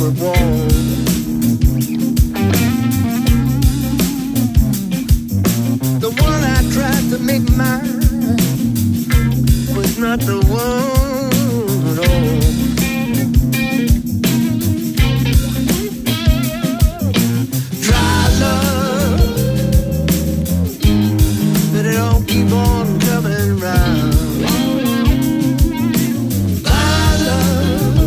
velvet wall. The one I tried to make mine was not the one at all. Try love, but it don't keep on coming round. I love,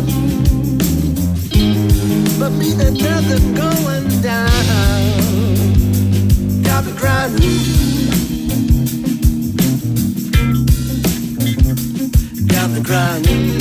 but me that nothing going down. Got me grinding, got me grinding.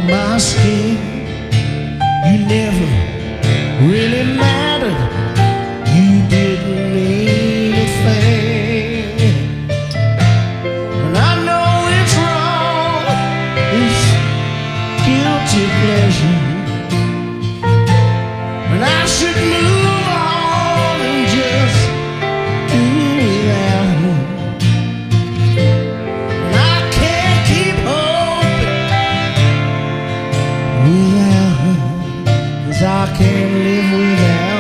my skin. You never really mattered. You didn't mean a thing. And I know it's wrong, it's guilty pleasure, and I should move on and just do without her. And I can't keep hoping without her, 'cause I can't live without her.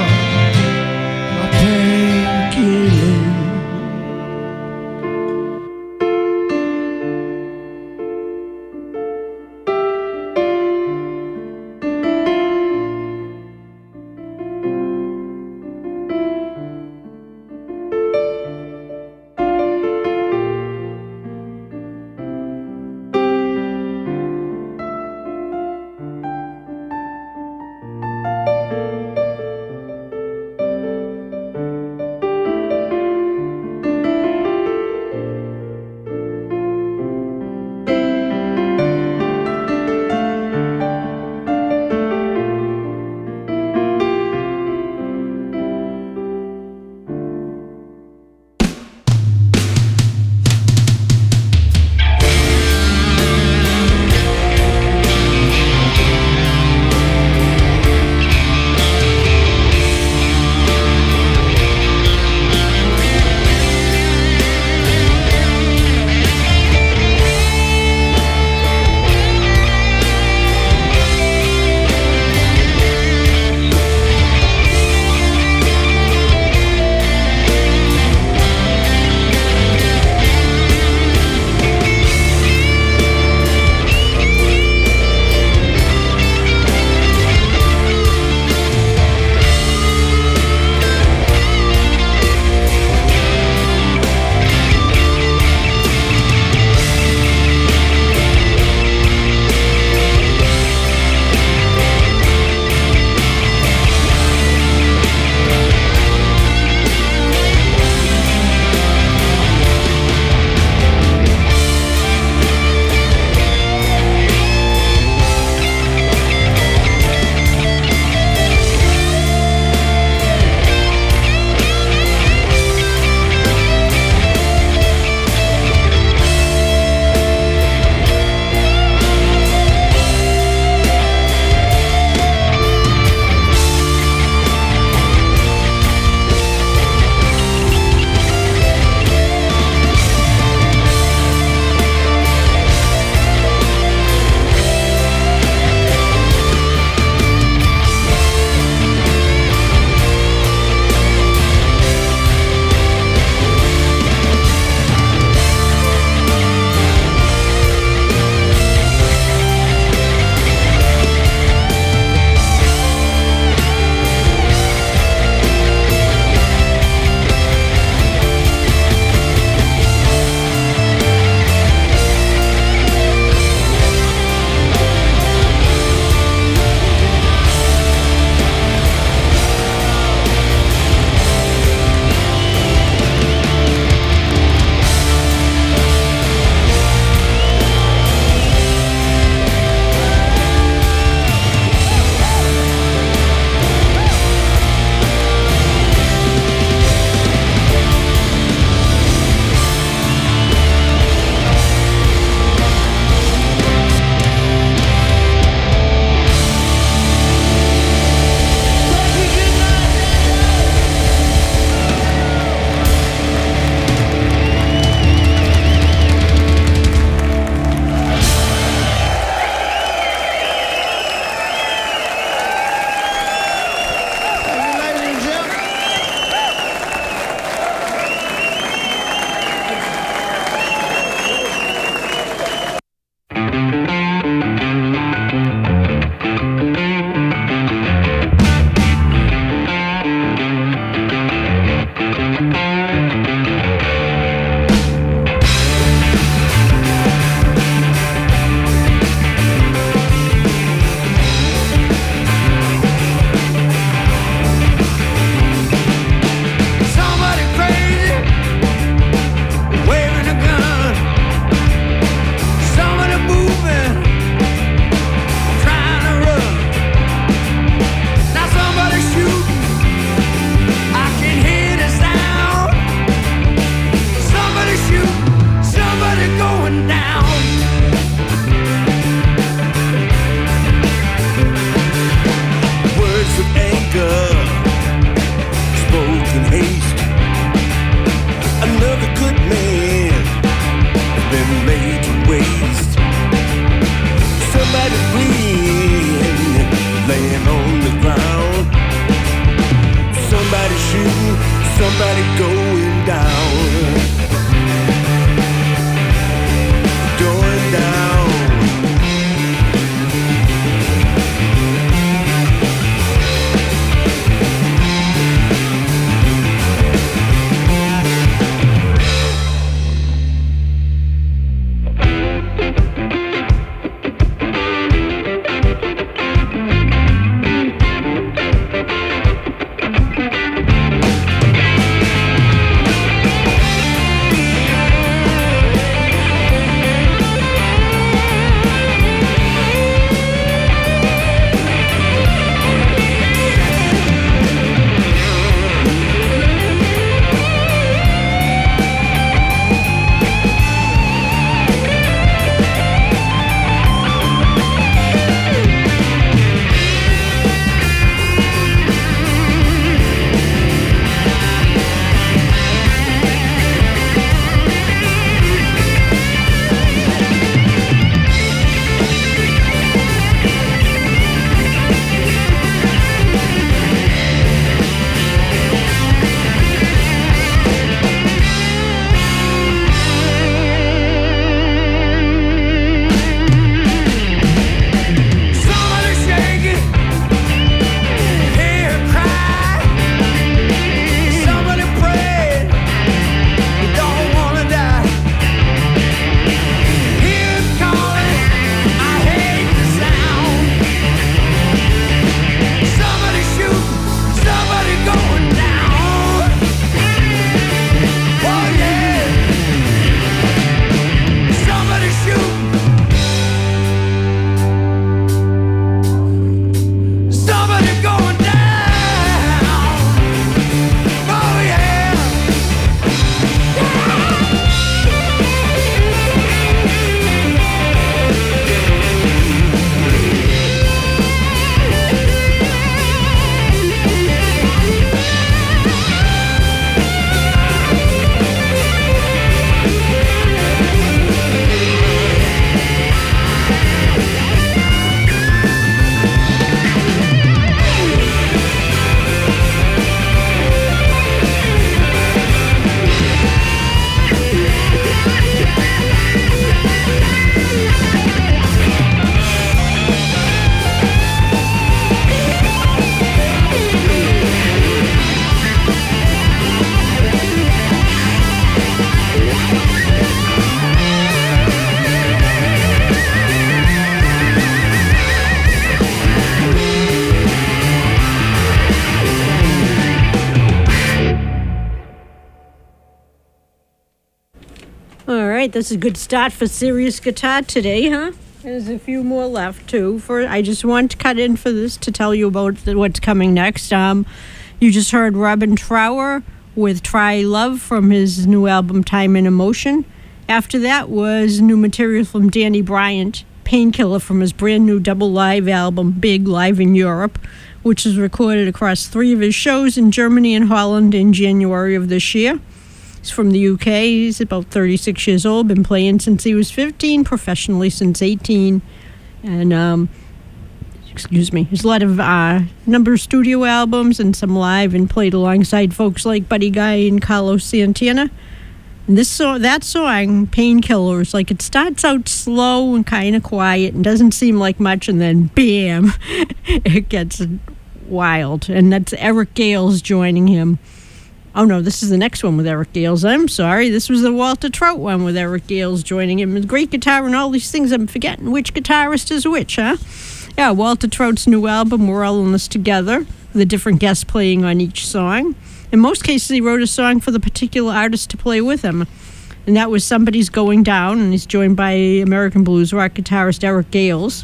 laid to waste. Somebody bleeding, laying on the ground. Somebody shooting, somebody going down. Going down. That's a good start for Serious Guitar today, huh? There's a few more left, too. I just want to cut in for this to tell you about what's coming next. You just heard Robin Trower with Try Love from his new album, Time and Emotion. After that was new material from Danny Bryant, Painkiller, from his brand new double live album, Big Live in Europe, which was recorded across 3 of his shows in Germany and Holland in January of this year. He's from the UK. He's about 36 years old, been playing since he was 15, professionally since 18. And, there's a lot of number of studio albums and some live, and played alongside folks like Buddy Guy and Carlos Santana. And that song, Painkiller, is like, it starts out slow and kind of quiet and doesn't seem like much, and then bam, it gets wild. And that's Eric Gales joining him. Oh, no, this is the next one with Eric Gales. I'm sorry. This was the Walter Trout one with Eric Gales joining him. Great guitar and all these things. I'm forgetting which guitarist is which, huh? Yeah, Walter Trout's new album, We're All in This Together, with a different guest playing on each song. In most cases, he wrote a song for the particular artist to play with him. And that was Somebody's Going Down, and he's joined by American blues rock guitarist Eric Gales.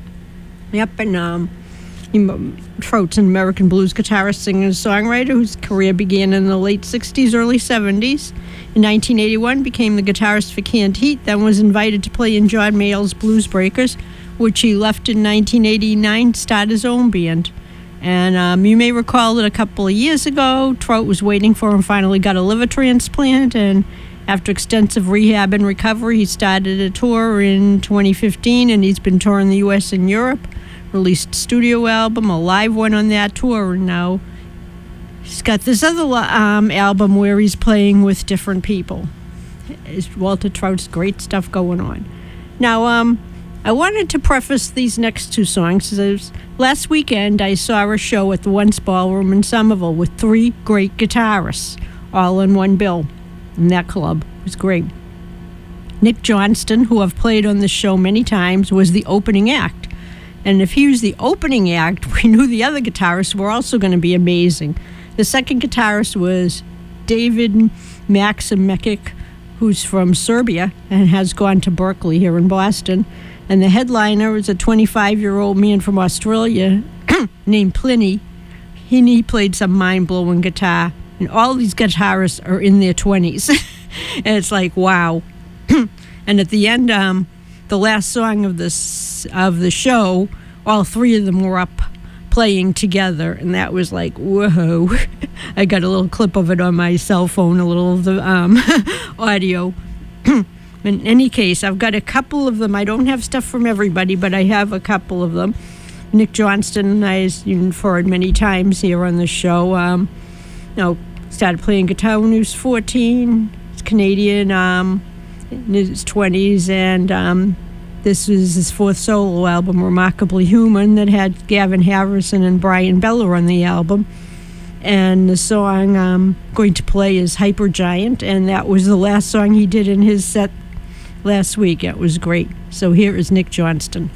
Yep, and Trout's an American blues guitarist, singer, and songwriter whose career began in the late 60s, early 70s. In 1981, became the guitarist for Canned Heat, then was invited to play in John Mayall's Blues Breakers, which he left in 1989 to start his own band. And you may recall that a couple of years ago, Trout was waiting for and finally got a liver transplant, and After extensive rehab and recovery, he started a tour in 2015, and he's been touring the U.S. and Europe, released a studio album, a live one on that tour, and now he's got this other album where he's playing with different people. It's Walter Trout's great stuff going on. Now, I wanted to preface these next two songs. Last weekend, I saw a show at the Once Ballroom in Somerville with 3 great guitarists, all in one bill. And that club was great. Nick Johnston, who I've played on this show many times, was the opening act. And if he was the opening act, we knew the other guitarists were also going to be amazing. The second guitarist was David Maksimovic, who's from Serbia and has gone to Berkeley here in Boston. And the headliner is a 25-year-old man from Australia named Pliny. He played some mind-blowing guitar. And all these guitarists are in their 20s. And it's like, wow. And at the end, the last song of the show, all 3 of them were up playing together. And that was like, whoa. I got a little clip of it on my cell phone, a little of the audio. In any case, I've got a couple of them. I don't have stuff from everybody, but I have a couple of them. Nick Johnston, as you've heard many times here on the show, started playing guitar when he was 14. He's Canadian, in his 20s, and this was his 4th solo album, Remarkably Human, that had Gavin Harrison and Brian Bella on the album. And the song I'm going to play is Hypergiant, and that was the last song he did in his set last week. It was great. So here is Nick Johnston.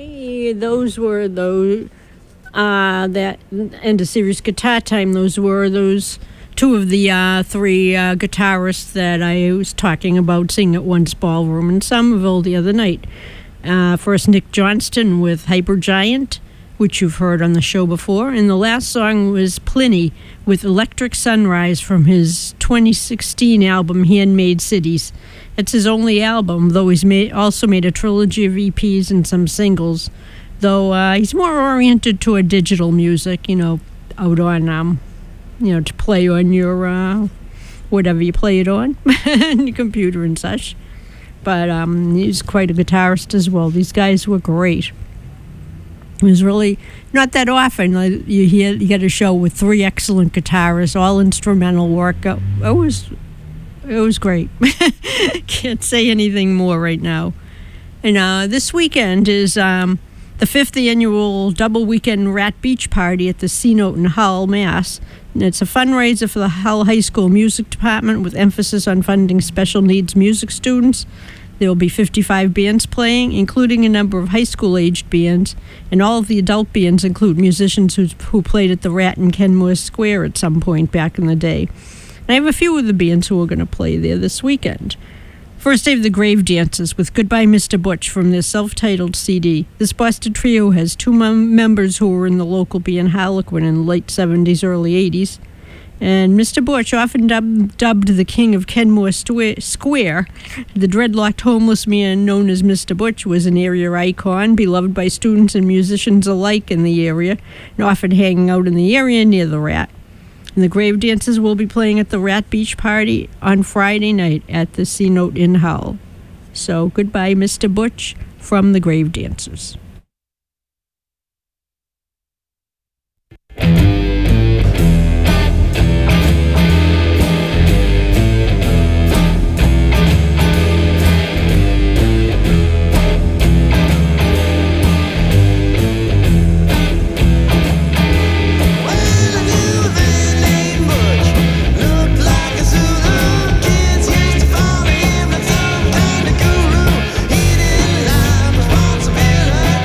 Okay, those were those that end of Serious Guitar Time. Those were those two of the three guitarists that I was talking about singing at Once Ballroom in Somerville the other night. First, Nick Johnston with Hypergiant, which you've heard on the show before. And the last song was Pliny with Electric Sunrise from his 2016 album, Handmade Cities. It's his only album, though he's also made a trilogy of EPs and some singles, though he's more oriented toward digital music, out on, to play on your, whatever you play it on, your computer and such. But he's quite a guitarist as well. These guys were great. It was really not that often you get a show with three excellent guitarists, all instrumental work. It was great. Can't say anything more right now. And this weekend is the 5th annual double weekend Rat Beach Party at the C-Note in Hull, Mass. And it's a fundraiser for the Hull High School Music Department with emphasis on funding special needs music students. There will be 55 bands playing, including a number of high school-aged bands, and all of the adult bands include musicians who played at the Rat in Kenmore Square at some point back in the day. And I have a few of the bands who are going to play there this weekend. First, I have the Grave Dancers with Goodbye Mr. Butch from their self-titled CD. This busted trio has two members who were in the local band Harlequin in the late 70s, early 80s. And Mr. Butch, often dubbed the king of Kenmore Square, the dreadlocked homeless man known as Mr. Butch, was an area icon, beloved by students and musicians alike in the area, and often hanging out in the area near the Rat. And the Grave Dancers will be playing at the Rat Beach Party on Friday night at the C-Note in Hull. So goodbye, Mr. Butch, from the Grave Dancers. Responsibility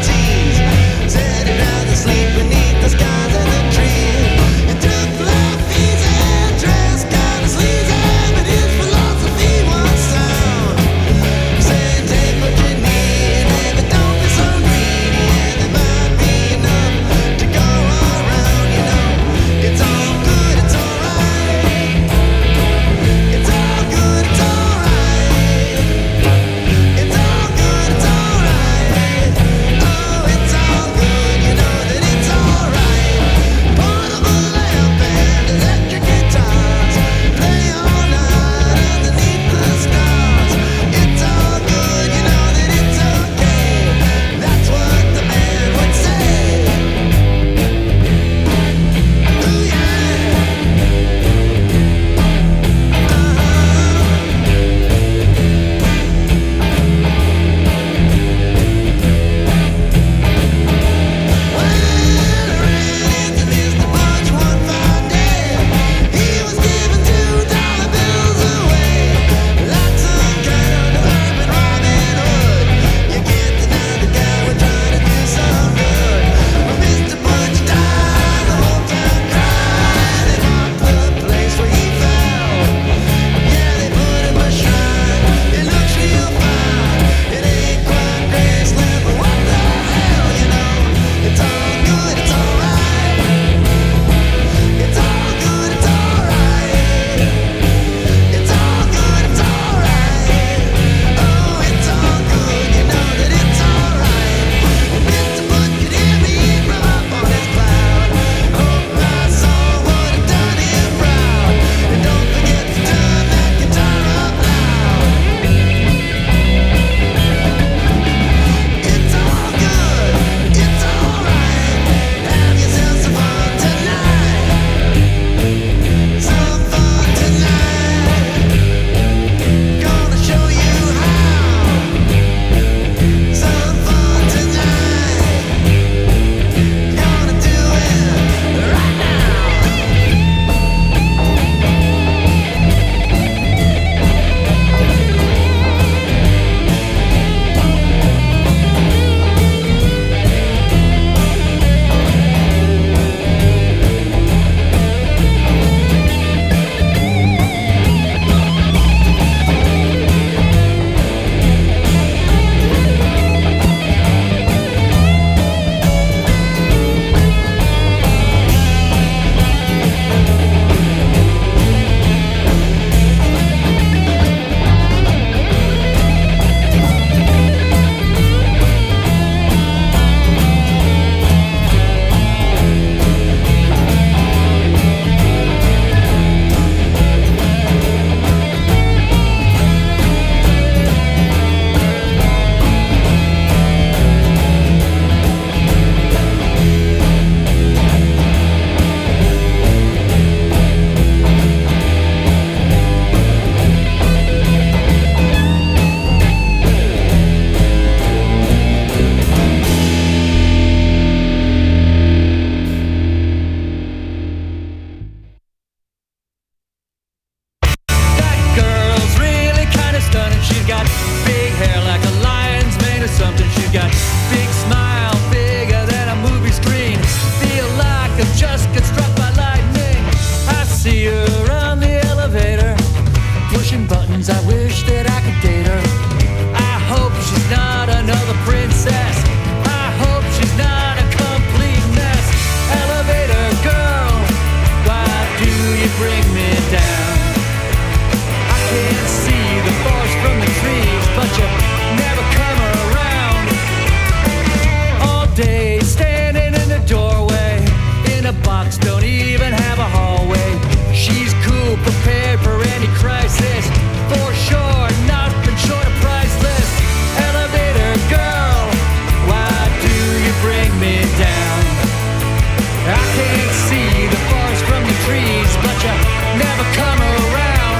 sidewalks don't even have a hallway. She's cool, prepared for any crisis. For sure, nothing short of priceless. Elevator girl, why do you bring me down? I can't see the forest from the trees, but you never come around.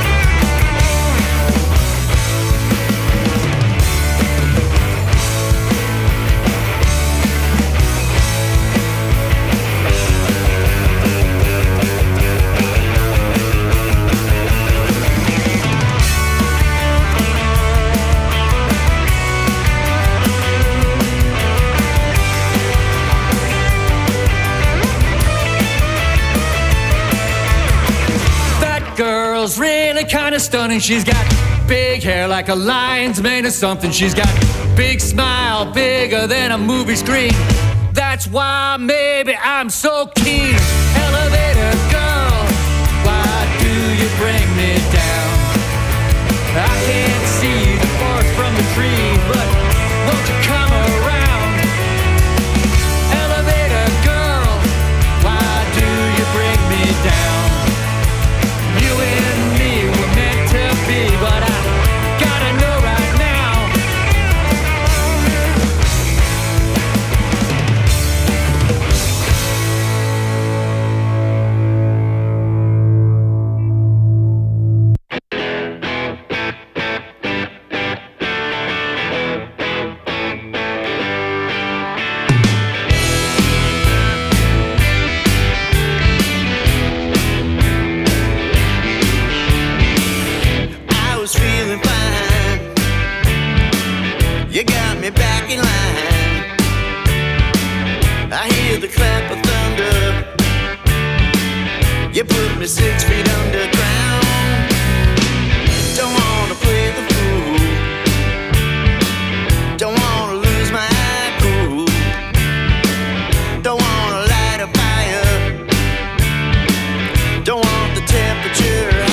Girl's really kinda stunning. She's got big hair like a lion's made of something. She's got big smile, bigger than a movie screen. That's why maybe I'm so keen. Elevator girl, why do you bring me down? I can't see the forest from the tree, but won't you come around? Elevator girl, why do you bring me down? You and me were meant to be, but I gotta know right now. You got me back in line. I hear the clap of thunder. You put me 6 feet underground. Don't wanna play the fool. Don't wanna lose my cool. Don't wanna light a fire. Don't want the temperature high.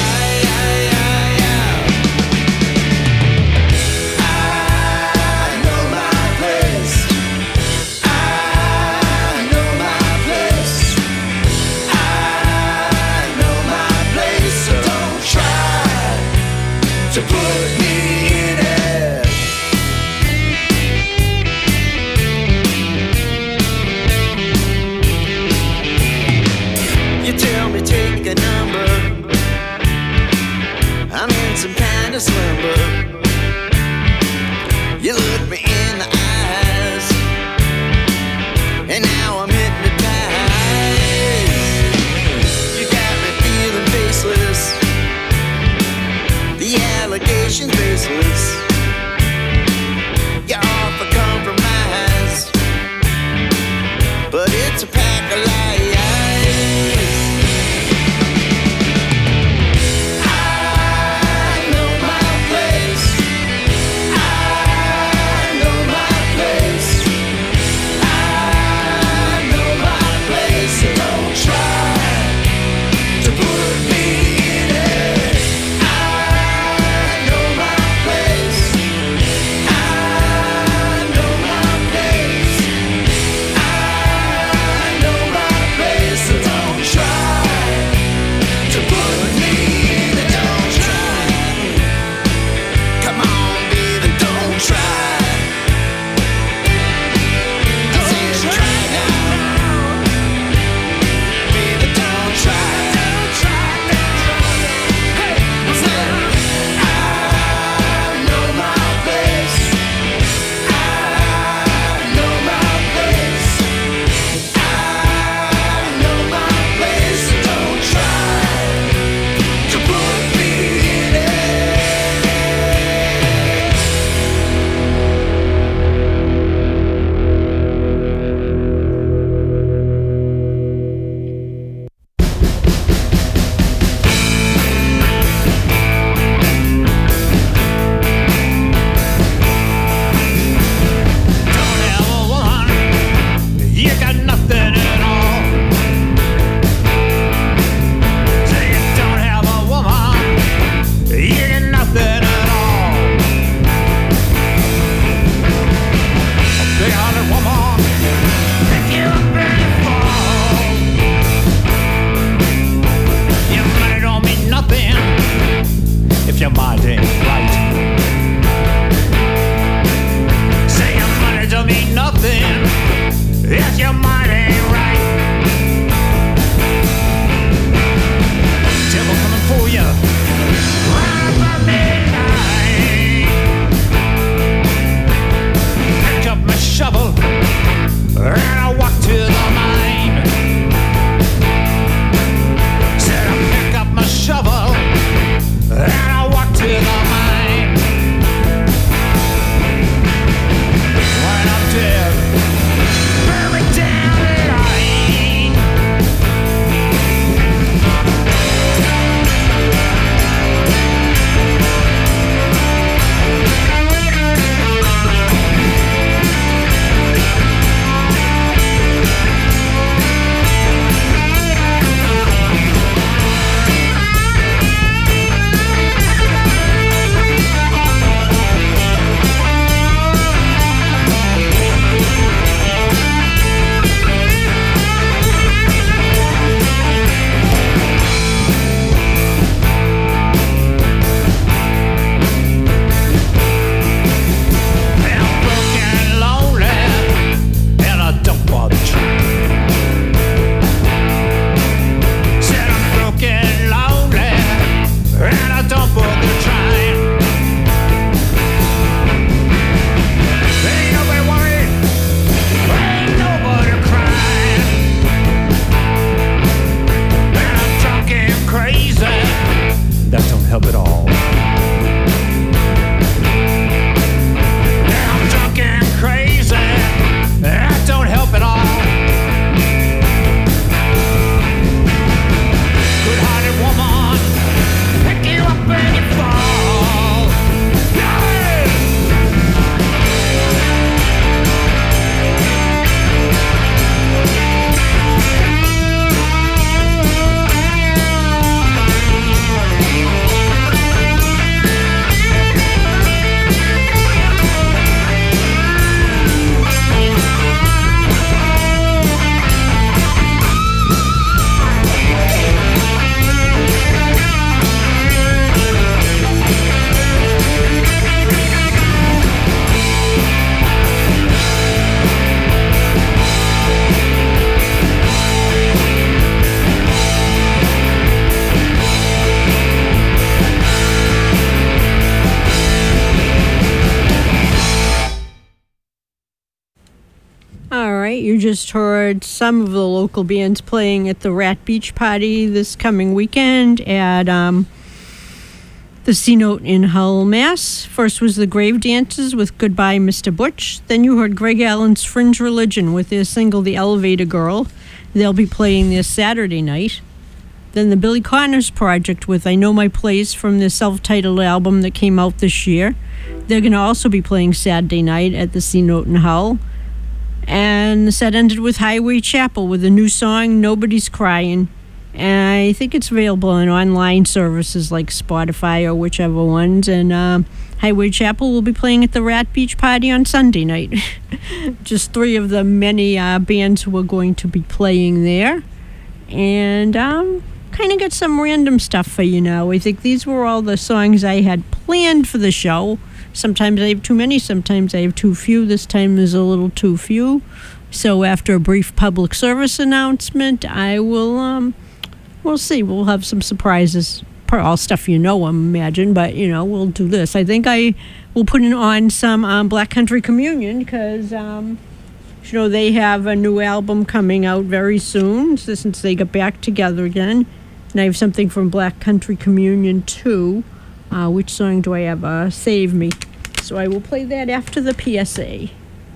just heard some of the local bands playing at the Rat Beach Party this coming weekend at the C-Note in Hull, Mass. First was the Grave Dancers with Goodbye, Mr. Butch. Then you heard Greg Allen's Fringe Religion with their single The Elevator Girl. They'll be playing this Saturday night. Then the Billy Connors Project with I Know My Place from their self-titled album that came out this year. They're going to also be playing Saturday night at the C-Note in Hull. And the set ended with Highway Chapel with a new song, Nobody's Crying. And I think it's available on online services like Spotify or whichever ones. And Highway Chapel will be playing at the Rat Beach Party on Sunday night. Just 3 of the many bands who are going to be playing there. And kind of got some random stuff for you now. I think these were all the songs I had planned for the show. Sometimes I have too many, sometimes I have too few. This time is a little too few. So after a brief public service announcement, I will, we'll see. We'll have some surprises. All stuff you know, I imagine, but, we'll do this. I think I will put on some Black Country Communion because, they have a new album coming out very soon since they got back together again. And I have something from Black Country Communion, too. Which song do I have? Save Me. So I will play that after the PSA.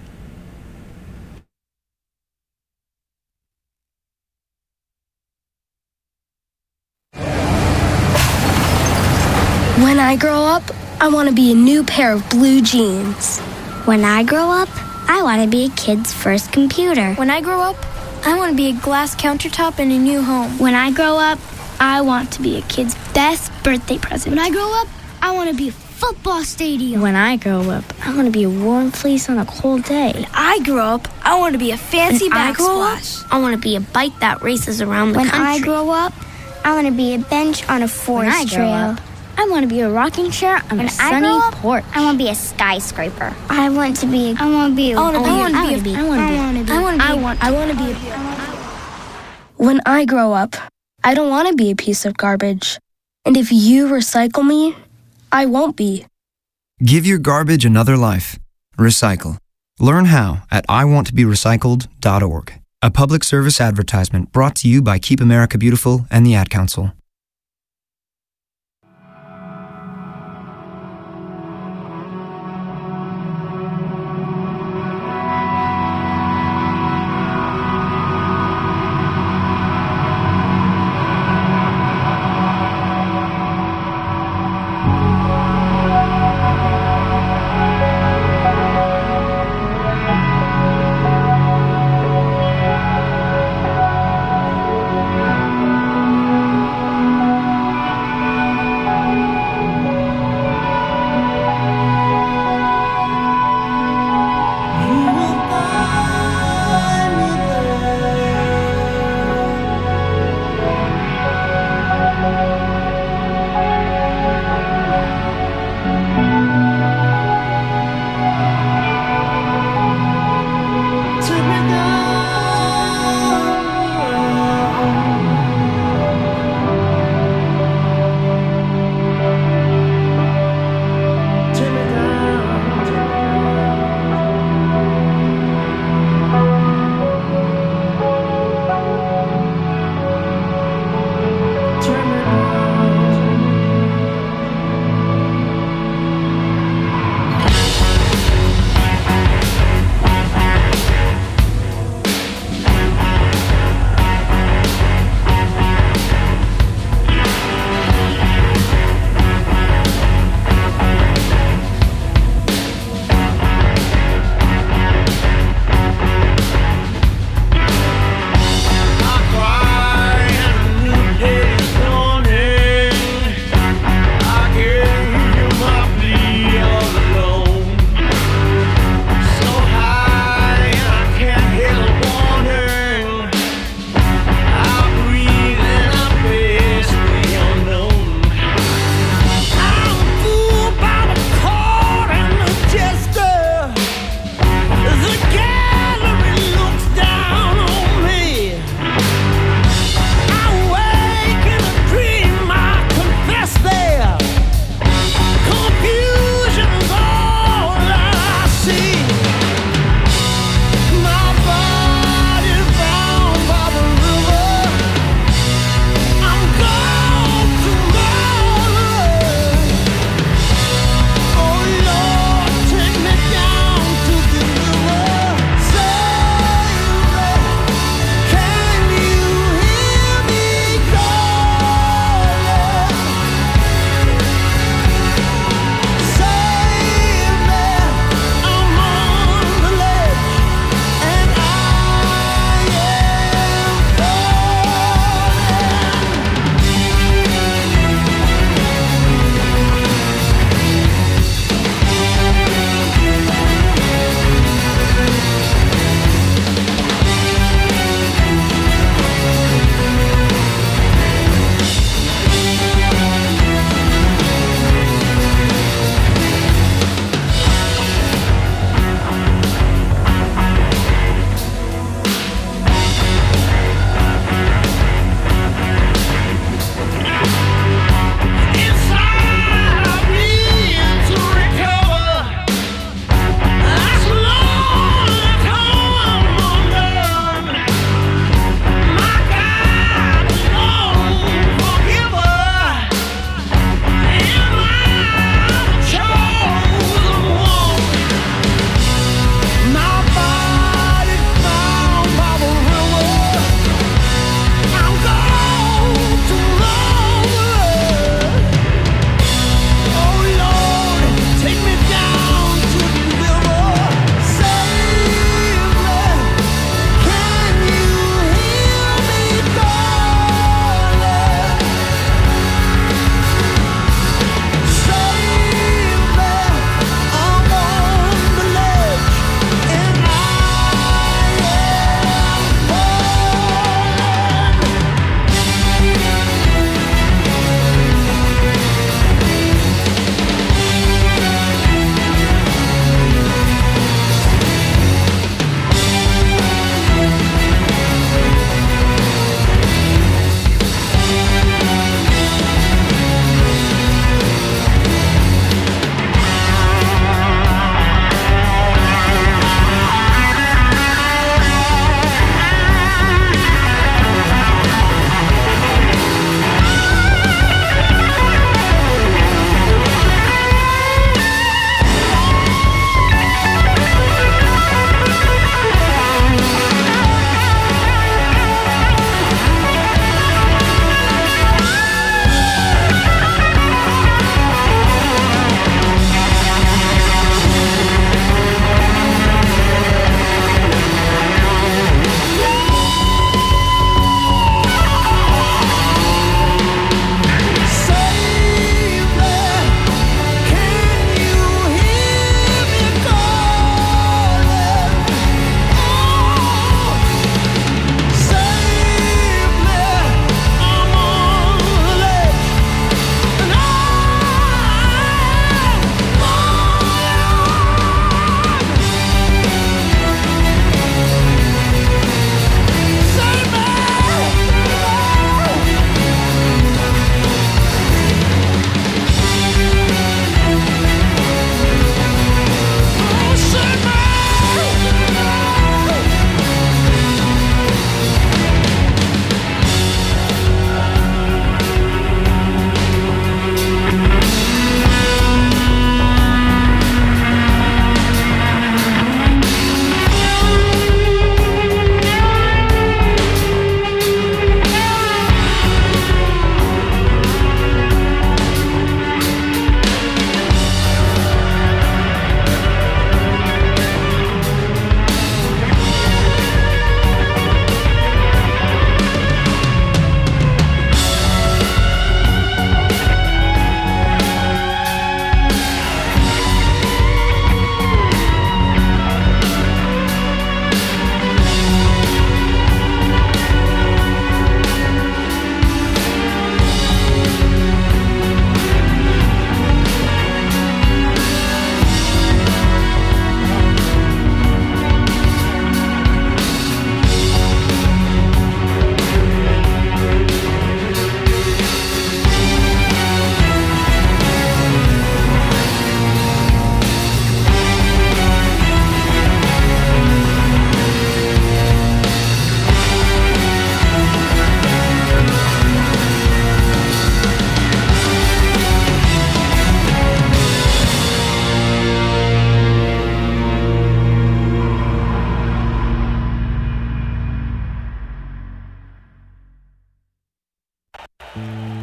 When I grow up, I want to be a new pair of blue jeans. When I grow up, I want to be a kid's first computer. When I grow up, I want to be a glass countertop in a new home. When I grow up, I want to be a kid's best birthday present. When I grow up, I want to be a football stadium. When I grow up, I want to be a warm fleece on a cold day. When I grow up, I want to be a fancy backsplash. I want to be a bike that races around the country. When I grow up, I want to be a bench on a forest trail. I want to be a rocking chair on a sunny porch. I want to be a skyscraper. I want to be. When I grow up, I don't want to be a piece of garbage. And if you recycle me, I won't be. Give your garbage another life. Recycle. Learn how at iwanttoberecycled.org. A public service advertisement brought to you by Keep America Beautiful and the Ad Council. Bye.